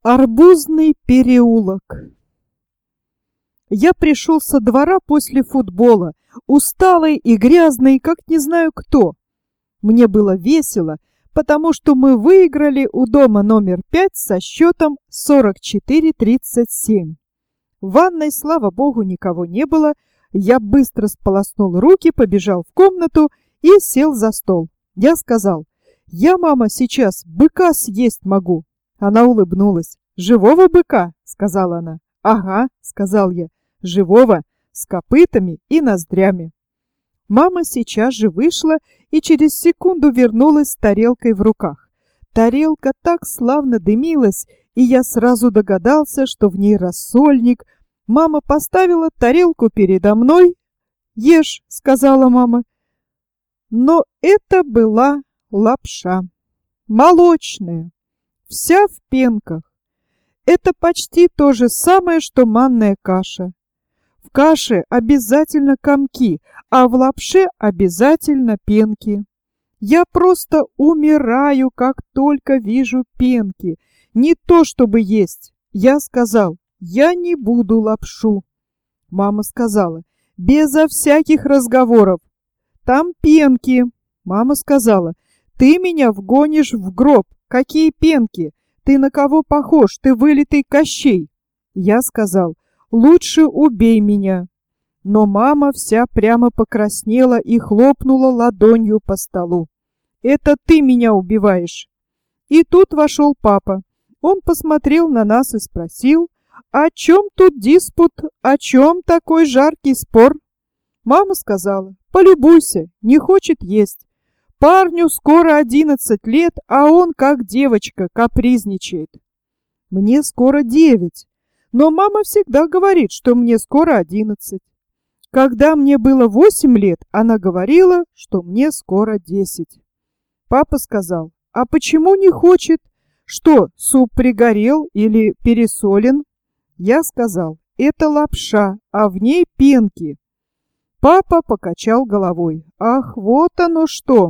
Арбузный переулок. Я пришел со двора после футбола, усталый и грязный, как не знаю кто. Мне было весело, потому что мы выиграли у дома номер 5 со счетом 44-37. В ванной, слава богу, никого не было. Я быстро сполоснул руки, побежал в комнату и сел за стол. Я сказал: «Я, мама, сейчас быка съесть могу». Она улыбнулась. «Живого быка?» — сказала она. «Ага», — сказал я, — «живого, с копытами и ноздрями». Мама сейчас же вышла и через секунду вернулась с тарелкой в руках. Тарелка так славно дымилась, и я сразу догадался, что в ней рассольник. Мама поставила тарелку передо мной. «Ешь», — сказала мама. Но это была лапша. Молочная, вся в пенках. Это почти то же самое, что манная каша. В каше обязательно комки, а в лапше обязательно пенки. Я просто умираю, как только вижу пенки. Не то чтобы есть. Я сказал: «Я не буду лапшу». Мама сказала: «Безо всяких разговоров. Там пенки». Мама сказала: «Ты меня вгонишь в гроб. Какие пенки? Ты на кого похож? Ты вылитый Кощей». Я сказал: «Лучше убей меня». Но мама вся прямо покраснела и хлопнула ладонью по столу. «Это ты меня убиваешь». И тут вошел папа. Он посмотрел на нас и спросил: «О чем тут диспут? О чем такой жаркий спор?» Мама сказала: «Полюбуйся, не хочет есть. Парню скоро 11 лет, а он как девочка капризничает». Мне скоро 9, но мама всегда говорит, что мне скоро 11. Когда мне было 8 лет, она говорила, что мне скоро 10. Папа сказал: «А почему не хочет? Что, суп пригорел или пересолен?» Я сказал: «Это лапша, а в ней пенки». Папа покачал головой. «Ах, вот оно что!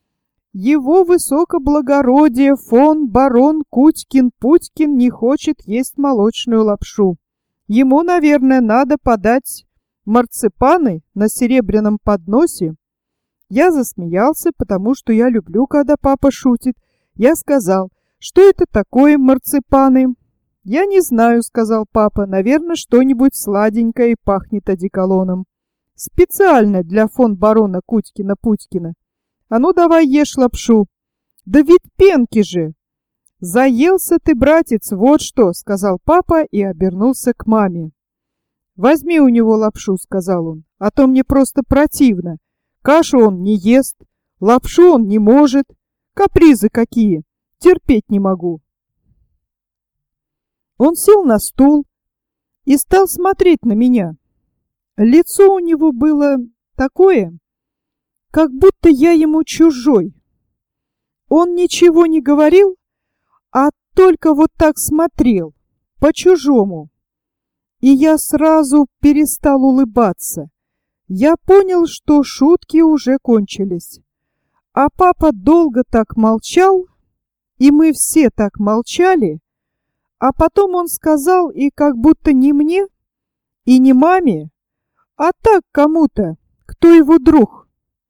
Его высокоблагородие фон барон Кутькин-Путькин не хочет есть молочную лапшу. Ему, наверное, надо подать марципаны на серебряном подносе». Я засмеялся, потому что я люблю, когда папа шутит. Я сказал: «Что это такое марципаны?» «Я не знаю», — сказал папа. «Наверное, что-нибудь сладенькое и пахнет одеколоном. Специально для фон барона Кутькина-Путькина. А ну давай ешь лапшу». «Да ведь пенки же!» «Заелся ты, братец, вот что», — сказал папа и обернулся к маме. «Возьми у него лапшу», — сказал он, — «а то мне просто противно. Кашу он не ест, лапшу он не может. Капризы какие! Терпеть не могу». Он сел на стул и стал смотреть на меня. Лицо у него было такое, как будто я ему чужой. Он ничего не говорил, а только вот так смотрел, по-чужому. И я сразу перестал улыбаться. Я понял, что шутки уже кончились. А папа долго так молчал, и мы все так молчали, а потом он сказал, и как будто не мне, и не маме, а так кому-то, кто его друг: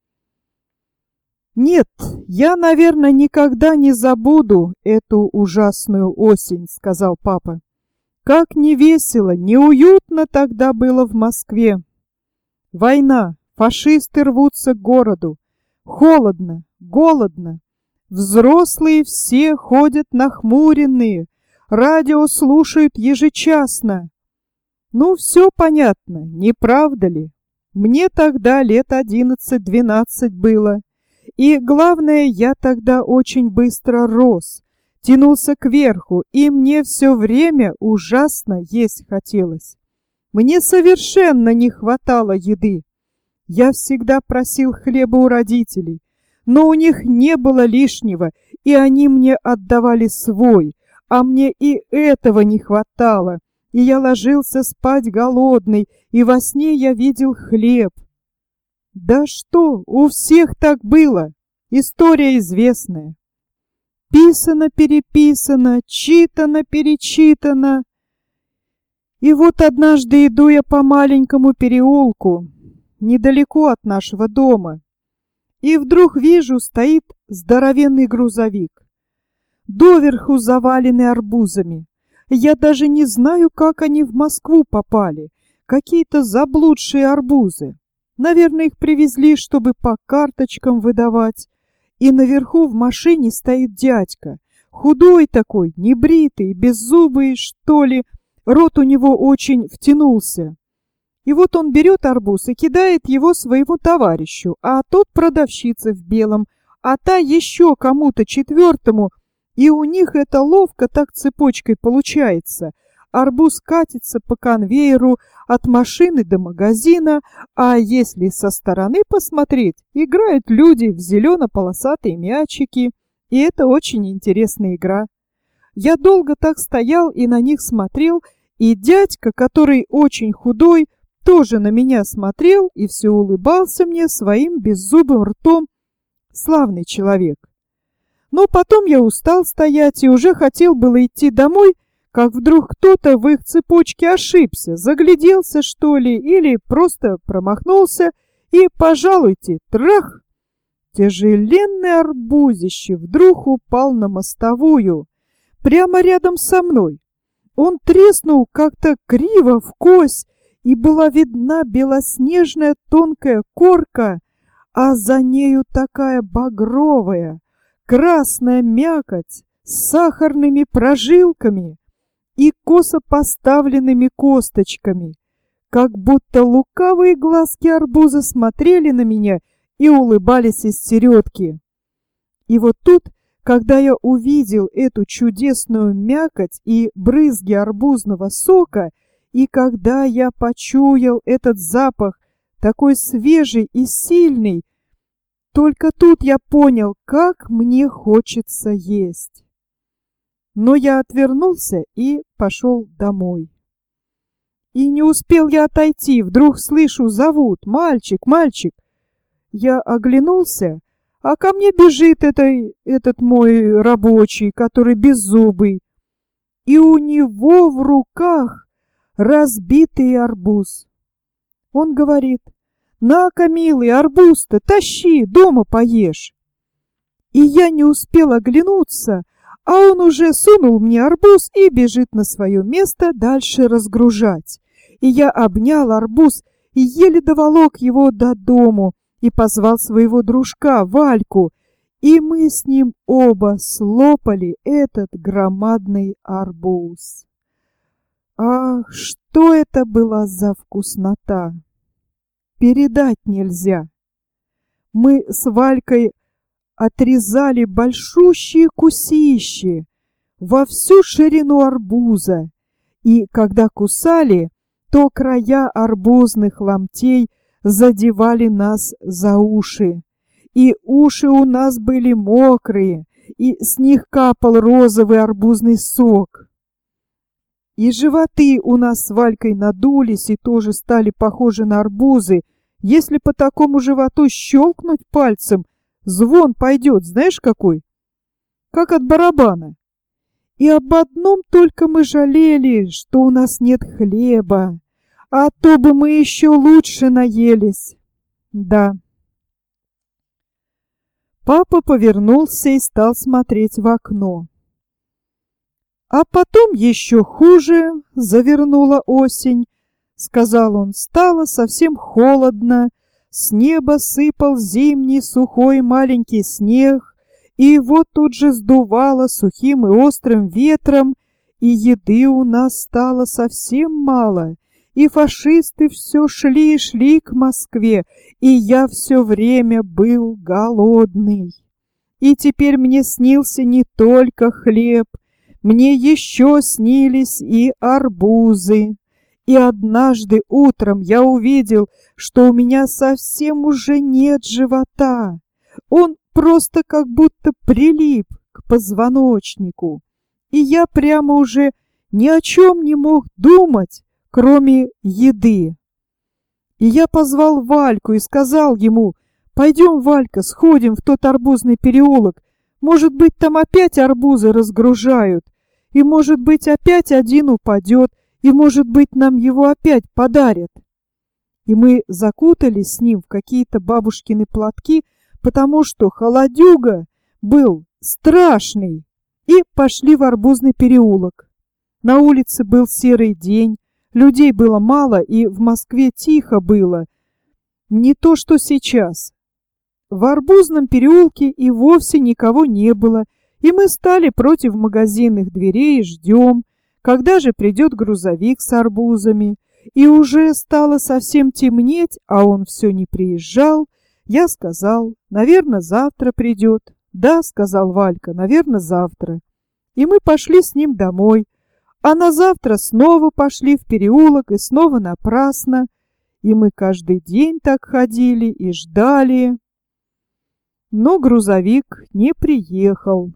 «Нет, я, наверное, никогда не забуду эту ужасную осень», — сказал папа. «Как не весело, неуютно тогда было в Москве. Война, фашисты рвутся к городу. Холодно, голодно. Взрослые все ходят нахмуренные, радио слушают ежечасно. Ну, все понятно, не правда ли? Мне тогда лет 11-12 было. И главное, я тогда очень быстро рос, тянулся кверху, и мне все время ужасно есть хотелось. Мне совершенно не хватало еды. Я всегда просил хлеба у родителей, но у них не было лишнего, и они мне отдавали свой, а мне и этого не хватало, и я ложился спать голодный, и во сне я видел хлеб. Да что, у всех так было, история известная. писано-переписано, читано-перечитано. И вот однажды иду я по маленькому переулку, недалеко от нашего дома, и вдруг вижу, стоит здоровенный грузовик, доверху заваленный арбузами. Я даже не знаю, как они в Москву попали, какие-то заблудшие арбузы. Наверное, их привезли, чтобы по карточкам выдавать. И наверху в машине стоит дядька, худой такой, небритый, беззубый, что ли, рот у него очень втянулся. И вот он берет арбуз и кидает его своему товарищу, а тот продавщице в белом, а та еще кому-то четвертому, и у них это ловко так цепочкой получается. Арбуз катится по конвейеру от машины до магазина, а если со стороны посмотреть, играют люди в зелено-полосатые мячики, и это очень интересная игра. Я долго так стоял и на них смотрел, и дядька, который очень худой, тоже на меня смотрел и все улыбался мне своим беззубым ртом. Славный человек. Но потом я устал стоять и уже хотел было идти домой, как вдруг кто-то в их цепочке ошибся, загляделся, что ли, или просто промахнулся, и, пожалуйте, трах! Тяжеленный арбузище вдруг упал на мостовую, прямо рядом со мной. Он треснул как-то криво в кость, и была видна белоснежная тонкая корка, а за нею такая багровая, красная мякоть с сахарными прожилками и косо поставленными косточками, как будто лукавые глазки арбуза смотрели на меня и улыбались из середки. И вот тут, когда я увидел эту чудесную мякоть и брызги арбузного сока, и когда я почуял этот запах, такой свежий и сильный, только тут я понял, как мне хочется есть. Но я отвернулся и пошел домой. И не успел я отойти, вдруг слышу, зовут: «Мальчик, мальчик!» Я оглянулся, а ко мне бежит этот мой рабочий, который беззубый, и у него в руках разбитый арбуз. Он говорит: «На-ка, милый, арбуз-то тащи, дома поешь». И я не успел оглянуться, а он уже сунул мне арбуз и бежит на свое место дальше разгружать. И я обнял арбуз и еле доволок его до дому и позвал своего дружка Вальку, и мы с ним оба слопали этот громадный арбуз. Ах, что это была за вкуснота! Передать нельзя. Мы с Валькой отрезали большущие кусищи во всю ширину арбуза, и когда кусали, то края арбузных ломтей задевали нас за уши, и уши у нас были мокрые, и с них капал розовый арбузный сок. И животы у нас с Валькой надулись и тоже стали похожи на арбузы. Если по такому животу щелкнуть пальцем, звон пойдет, знаешь какой? Как от барабана. И об одном только мы жалели, что у нас нет хлеба, а то бы мы еще лучше наелись. Да. Папа повернулся и стал смотреть в окно. А потом еще хуже завернула осень. Сказал он: стало совсем холодно, с неба сыпал зимний сухой маленький снег, и его тут же сдувало сухим и острым ветром, и еды у нас стало совсем мало, и фашисты все шли и шли к Москве, и я все время был голодный. И теперь мне снился не только хлеб, мне еще снились и арбузы. И однажды утром я увидел, что у меня совсем уже нет живота. Он просто как будто прилип к позвоночнику. И я прямо уже ни о чем не мог думать, кроме еды. И я позвал Вальку и сказал ему: «Пойдем, Валька, сходим в тот арбузный переулок. Может быть, там опять арбузы разгружают, и, может быть, опять один упадет, и, может быть, нам его опять подарят. И мы закутались с ним в какие-то бабушкины платки, потому что холодюга был страшный, и пошли в арбузный переулок. На улице был серый день, людей было мало, и в Москве тихо было. Не то, что сейчас. В арбузном переулке и вовсе никого не было, и мы стали против магазинных дверей и ждем, когда же придет грузовик с арбузами. И уже стало совсем темнеть, а он все не приезжал. Я сказал, наверное, завтра придет. Да, сказал Валька, наверное, завтра. И мы пошли с ним домой. А на завтра снова пошли в переулок, и снова напрасно. И мы каждый день так ходили и ждали. Но грузовик не приехал.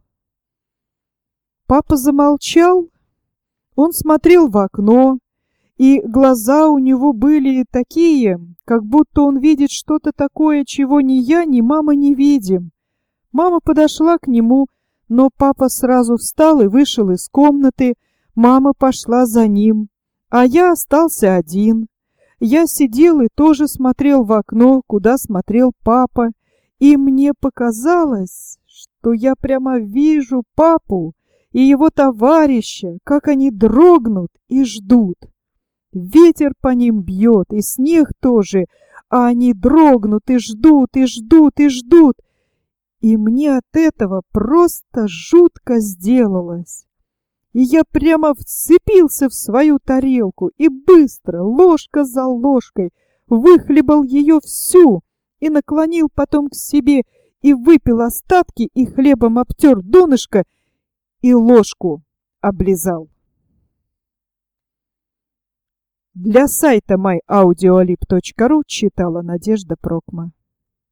Папа замолчал. Он смотрел в окно, и глаза у него были такие, как будто он видит что-то такое, чего ни я, ни мама не видим. Мама подошла к нему, но папа сразу встал и вышел из комнаты. Мама пошла за ним, а я остался один. Я сидел и тоже смотрел в окно, куда смотрел папа, и мне показалось, что я прямо вижу папу и его товарища, как они дрогнут и ждут. Ветер по ним бьет, и снег тоже, а они дрогнут и ждут, и ждут, и ждут. И мне от этого просто жутко сделалось. И я прямо вцепился в свою тарелку и быстро, ложка за ложкой, выхлебал ее всю и наклонил потом к себе и выпил остатки, и хлебом обтер донышко, и ложку облизал. Для сайта myaudioalib.ru читала Надежда Прокма.